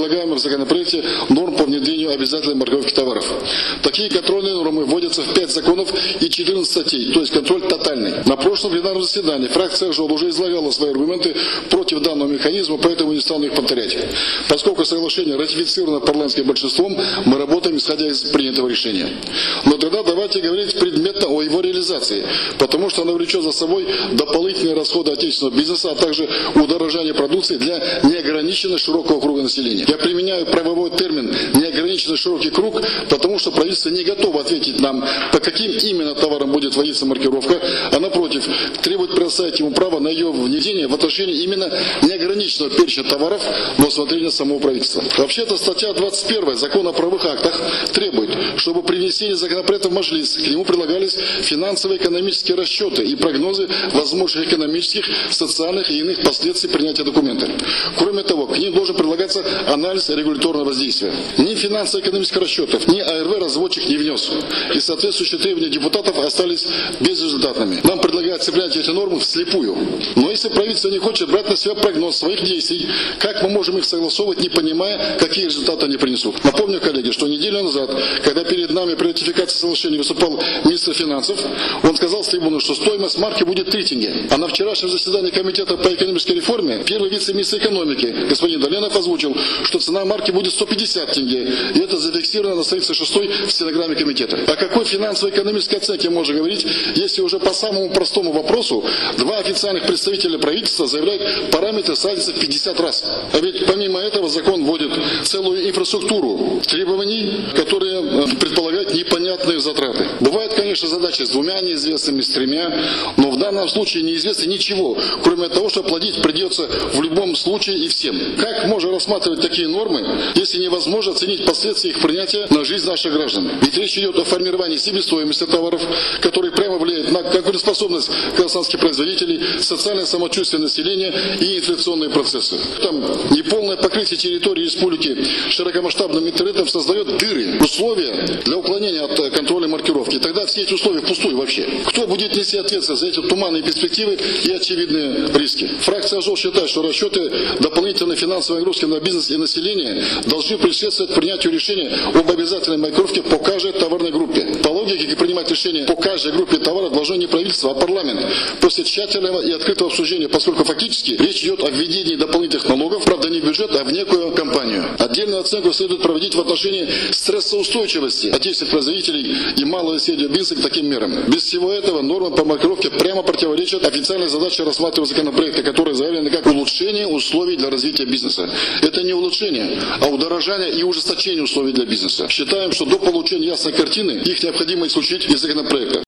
предлагаемых в законопроекте норм по внедрению обязательной маркировки товаров. Такие контрольные нормы вводятся в 5 законов и 14 статей, то есть контроль тотальный. На прошлом пленарном заседании фракция АК ЖОЛ уже излагала свои аргументы против данного механизма, поэтому не стану их повторять. Поскольку соглашение ратифицировано парламентским большинством, мы работаем исходя из принятого решения. Но тогда давайте говорить предметно о его реализации, потому что она влечет за собой дополнительные расходы отечественного бизнеса, а также удорожание продукции для неограниченно широкого круга населения. Я применяю правовой термин «неограниченно широкий круг», потому что правительство не готово ответить нам, по каким именно товарам будет вводиться маркировка, а напротив, требует предоставить ему право на ее внесение в отношении именно неограниченного перечня товаров на усмотрение самого правительства. Вообще-то статья 21 Закона о правовых актах требует, чтобы при внесении законопроекта в Мажилис к нему прилагались финансово-экономические расчеты и прогнозы возможных экономических, социальных и иных последствий принятия документа. Кроме того, к ним должен прилагаться анализ регуляторного воздействия. Ни финансово-экономических расчетов, ни АРВ разводчик не внес. И соответствующие требования депутатов остались безрезультатными. Нам предлагается принять эти нормы вслепую. Но если правительство не хочет брать на себя прогноз своих действий, как мы можем их согласовывать, не понимая, какие результаты они принесут? Напомню, коллеги, что неделю назад, когда перед нами при ратификации соглашения выступал министр финансов, он сказал с трибуны, что стоимость марки будет 3 тенге. А на вчерашнем заседании Комитета по экономической реформе первый вице-министр экономики господин Доленов озвучил, что цена марки будет 150 тенге. И это зафиксировано на странице 6 в стенограмме комитета. О какой финансово-экономической оценке можно говорить, если уже по самому простому вопросу 2 официальных представителя правительства заявляют параметры садятся в 50 раз. А ведь помимо этого закон вводит целую инфраструктуру требований, которые предполагают непонятные затраты. Бывают, конечно, задачи с 2 неизвестными, с 3, но в данном случае неизвестно ничего, кроме того, что платить придется в любом случае и всем. Как можно рассматривать такие нормы, если невозможно оценить последствия их принятия на жизнь наших граждан? Ведь речь идет о формировании себестоимости товаров, которые прямо влияют на конкурентоспособность казахстанских производителей, социальное самочувствие населения и инфляционные процессы. Там неполное покрытие территории республики широкомасштабным интернетом создает дыры, условия для уклонения от контроля маркировки. И тогда все эти условия впустую вообще. Кто будет нести ответственность за эти туманные перспективы и очевидные риски? Фракция АК ЖОЛ считает, что расчеты дополнительной финансовой нагрузки на бизнес и население должны предшествовать принятию решения об обязательной маркировке по каждой товарной группе. По логике, принимать решение по каждой группе товара должно не правительство, а парламент после тщательного и открытого обсуждения, поскольку фактически речь идет о введении дополнительных налогов, правда не в бюджет, а в некую компанию. Отдельную оценку следует проводить в отношении стрессоустойчивости отечественных производителей и малого и среднего бизнеса к таким мерам. Без всего этого нормы по маркировке прямо противоречат официальной задаче рассматриваемого законопроекта, которые заявлены как улучшение условий для развития бизнеса. Это не улучшение, а удорожание и ужесточение условий для бизнеса. Считаем, что до получения ясной картины их необходимо исключить из законопроекта.